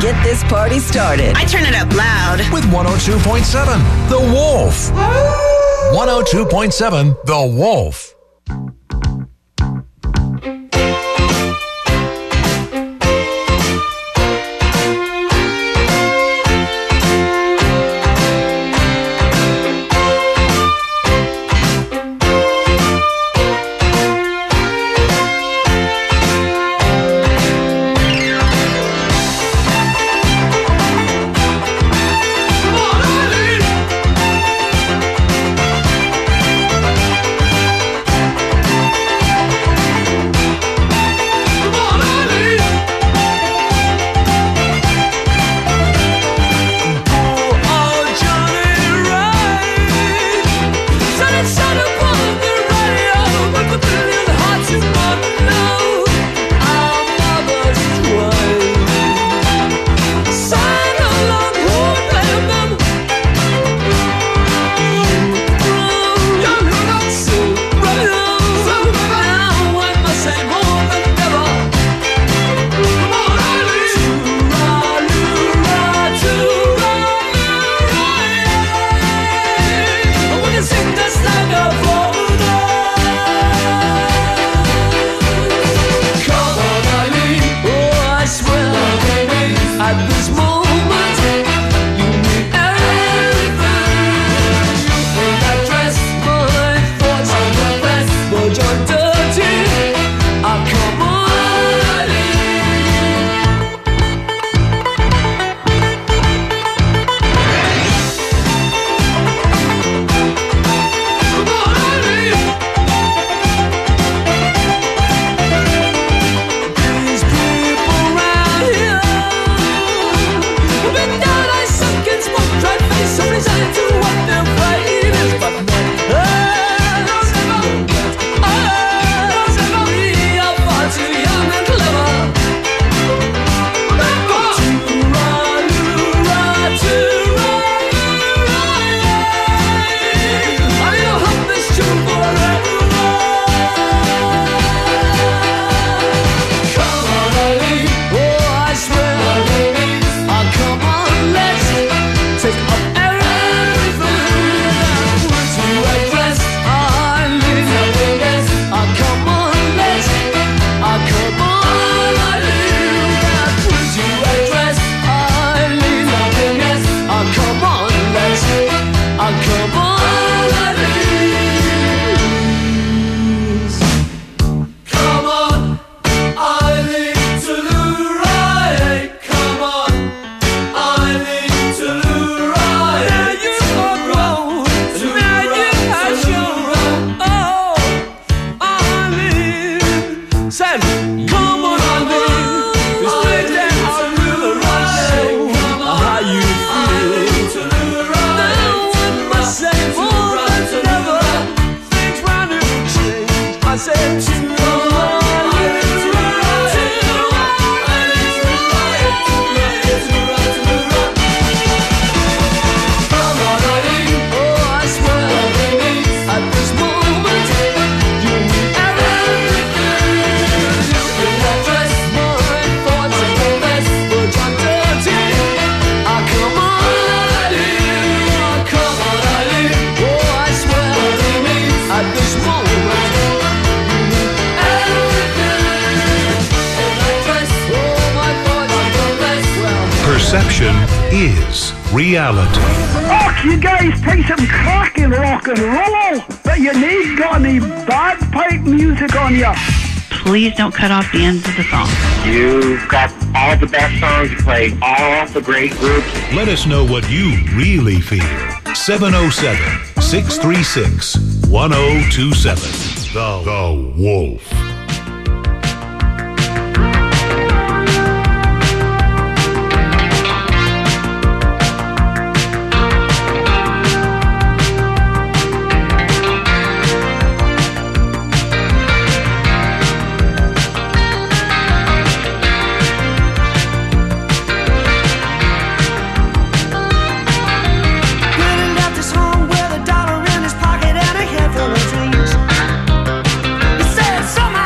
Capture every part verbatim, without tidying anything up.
get this party started. I turn it up loud. With one oh two point seven, The Wolf. one oh two point seven, The Wolf. Perception is reality. Oh, you guys play some cracking rock and roll, but you ain't got any bagpipe music on you. Please don't cut off the ends of the song. You've got all the best songs. You play all the great groups. Let us know what you really feel. seven oh seven, six three six, one oh two seven. The, the Wolf. Somehow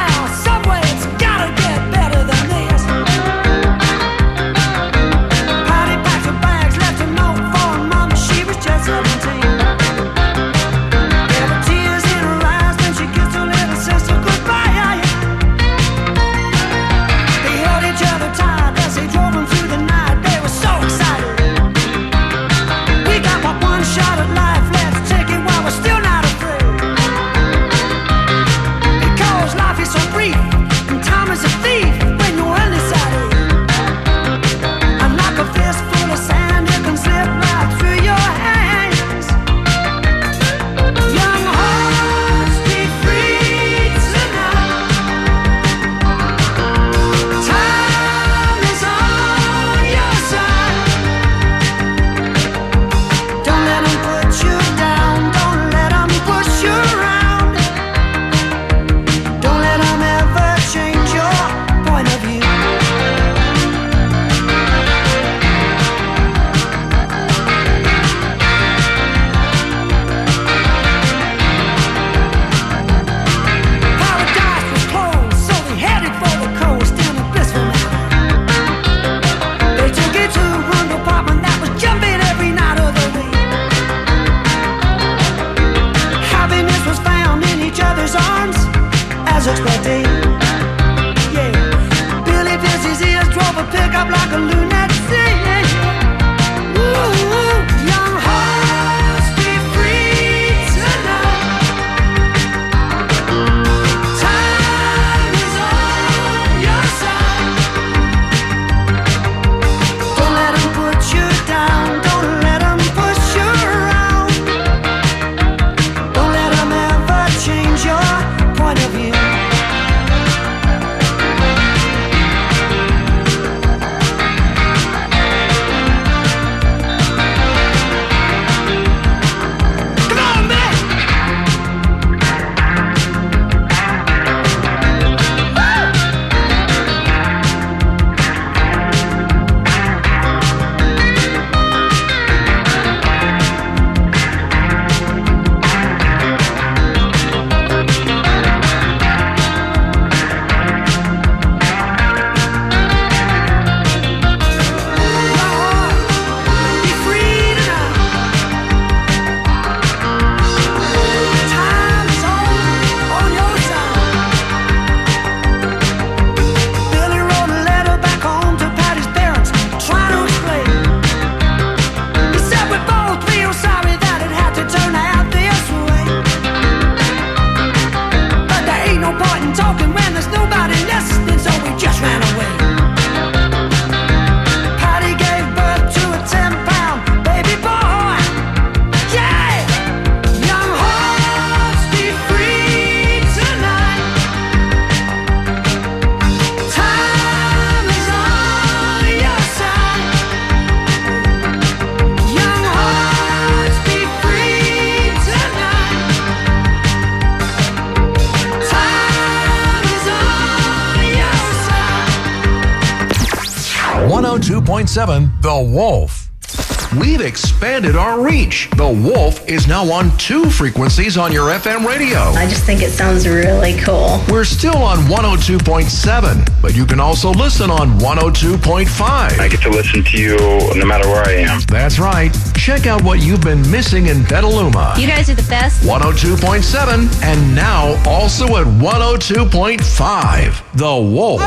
point seven The Wolf. We've expanded our reach. The Wolf is now on two frequencies on your F M radio. I just think it sounds really cool. We're still on one oh two point seven, but you can also listen on one oh two point five. I get to listen to you no matter where I am. That's right. Check out what you've been missing in Petaluma. You guys are the best. one oh two point seven, and now also at one oh two point five. The Wolf.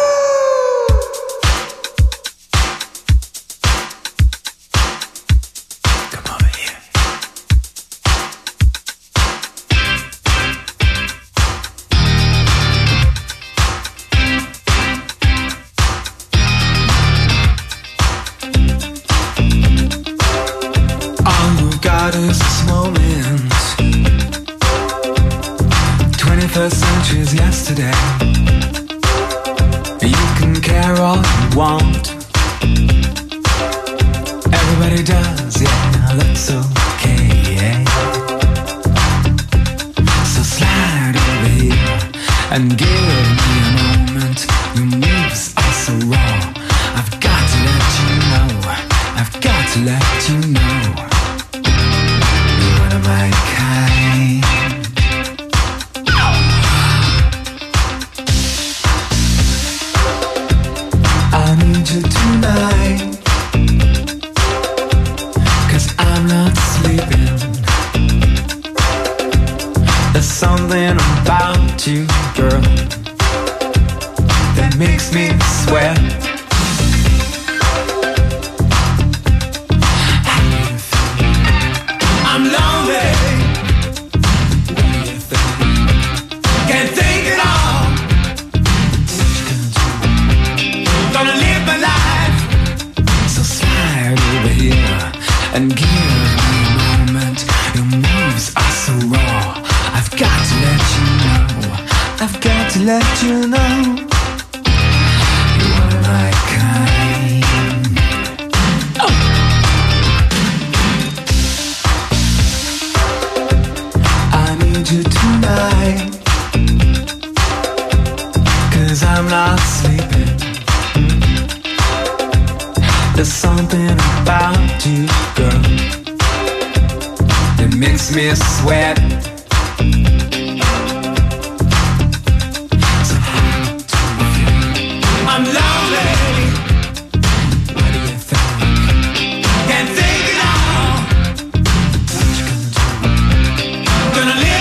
Is this moment. twenty-first century's yesterday. You can care all you want. Everybody does, yeah, that's okay. So slide over here and give me a moment. Your moves are so raw. I've got to let you know. I've got to let you know. My kind. I need you tonight, 'cause I'm not sleeping. There's something about you, girl, that makes me sweat. I'm lonely. What do you think? Can't think at all. Gonna live my life. So slide over here and give me a moment. Your moves are so raw. I've got to let you know. I've got to let you know. You are my kind. You tonight, 'cause I'm not sleeping. There's something about you, girl, that makes me sweat. So how do you feel? I'm lonely. What do you think? Can't think it all. What you gonna do? Gonna live.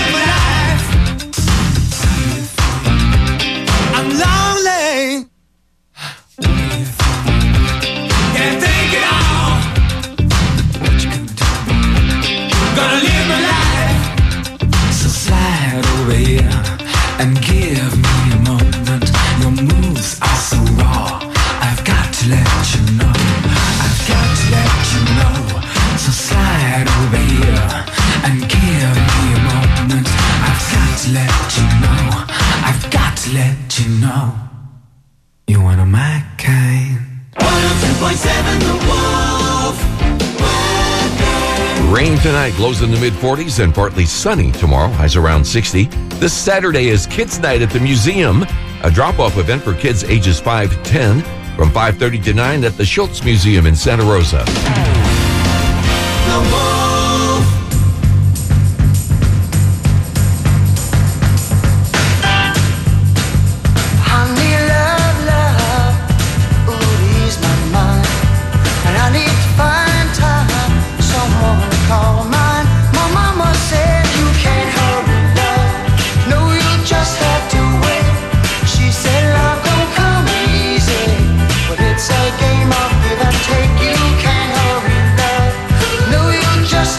I'm lonely. What do you think? Can't think it all. What you gonna do? Gonna live my life. So slide over here and give me a moment. Your moves are so raw. I've got to let you know. I've got to let you know. So slide over here and give me a moment. I've got to let you know. I've got to let you know. You're one of my kind. one oh two point seven The Wolf. Rain tonight, lows in the mid forties and partly sunny tomorrow, highs around sixty. This Saturday is Kids Night at the museum, a drop-off event for kids ages five to ten from five thirty to nine at the Schultz Museum in Santa Rosa. The Wolf. It's a game of give and take. You can't hurry, love. No, you just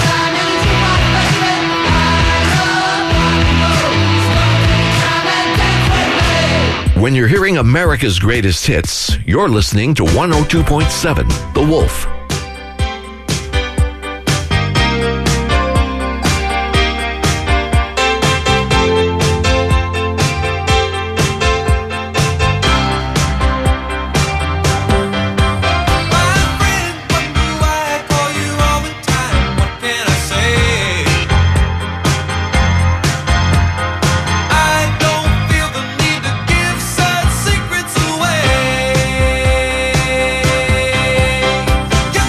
When you're hearing America's greatest hits, you're listening to one oh two point seven The Wolf. Secrets away.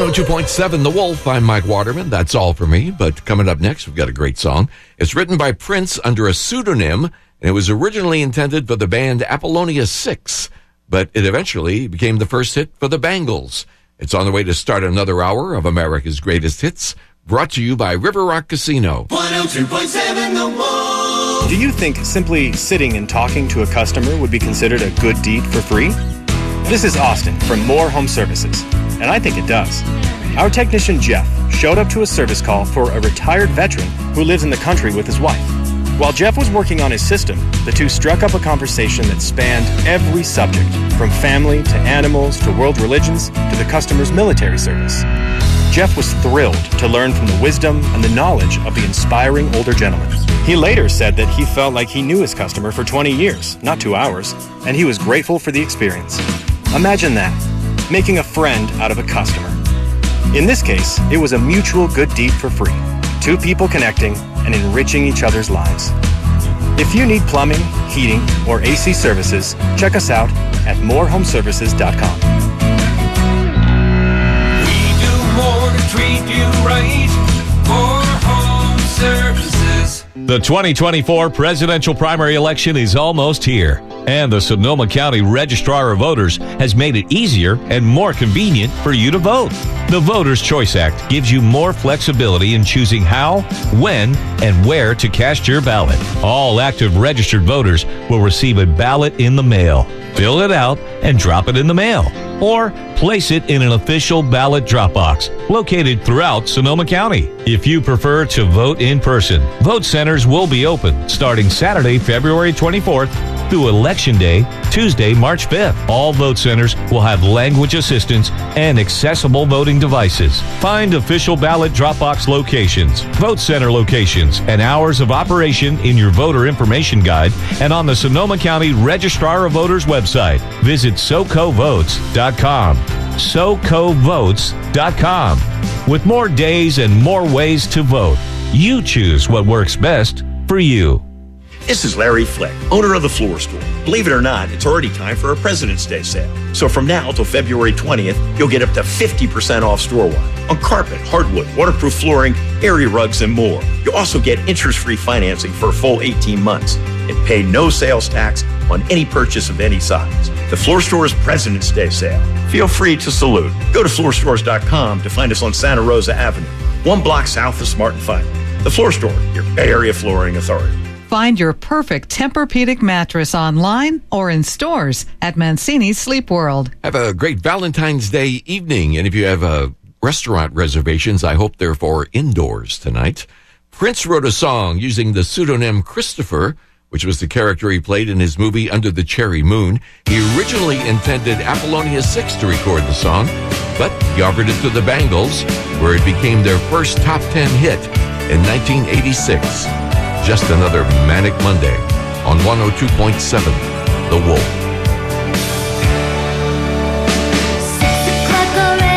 oh two point seven The Wolf. I'm Mike Waterman. That's all for me. But coming up next, we've got a great song. It's written by Prince under a pseudonym, and it was originally intended for the band Apollonia six, but it eventually became the first hit for the Bangles. It's on the way to start another hour of America's Greatest Hits, brought to you by River Rock Casino. one oh two point seven The Wolf. Do you think simply sitting and talking to a customer would be considered a good deed for free? This is Austin from Moore Home Services, and I think it does. Our technician Jeff showed up to a service call for a retired veteran who lives in the country with his wife. While Jeff was working on his system, the two struck up a conversation that spanned every subject, from family to animals to world religions to the customer's military service. Jeff was thrilled to learn from the wisdom and the knowledge of the inspiring older gentleman. He later said that he felt like he knew his customer for twenty years, not two hours, and he was grateful for the experience. Imagine that, making a friend out of a customer. In this case, it was a mutual good deed for free. Two people connecting and enriching each other's lives. If you need plumbing, heating, or A C services, check us out at more home services dot com. We do more to treat you right. More home services. The twenty twenty-four presidential primary election is almost here, and the Sonoma County Registrar of Voters has made it easier and more convenient for you to vote. The Voters' Choice Act gives you more flexibility in choosing how, when, and where to cast your ballot. All active registered voters will receive a ballot in the mail. Fill it out and drop it in the mail, or place it in an official ballot drop box located throughout Sonoma County. If you prefer to vote in person, vote centers will be open starting Saturday, February twenty-fourth through Election Day, Tuesday, March fifth. All vote centers will have language assistance and accessible voting devices. Find official ballot drop box locations, vote center locations, and hours of operation in your voter information guide and on the Sonoma County Registrar of Voters website. Visit soco votes dot com. soco votes dot com. With more days and more ways to vote, you choose what works best for you. This is Larry Flick, owner of The Floor Store. Believe it or not, it's already time for a President's Day sale. So from now till February twentieth, you'll get up to fifty percent off store-wide on carpet, hardwood, waterproof flooring, area rugs, and more. You'll also get interest-free financing for a full eighteen months and pay no sales tax on any purchase of any size. The Floor Store's President's Day sale. Feel free to salute. Go to floor stores dot com to find us on Santa Rosa Avenue, one block south of Smart and Final. The Floor Store, your Bay Area flooring authority. Find your perfect Tempur-Pedic mattress online or in stores at Mancini's Sleep World. Have a great Valentine's Day evening, and if you have uh, restaurant reservations, I hope they're for indoors tonight. Prince wrote a song using the pseudonym Christopher, which was the character he played in his movie Under the Cherry Moon. He originally intended Apollonia six to record the song, but he offered it to the Bangles, where it became their first top ten hit in nineteen eighty-six. Just another Manic Monday on one oh two point seven The Wolf. Six o'clock already.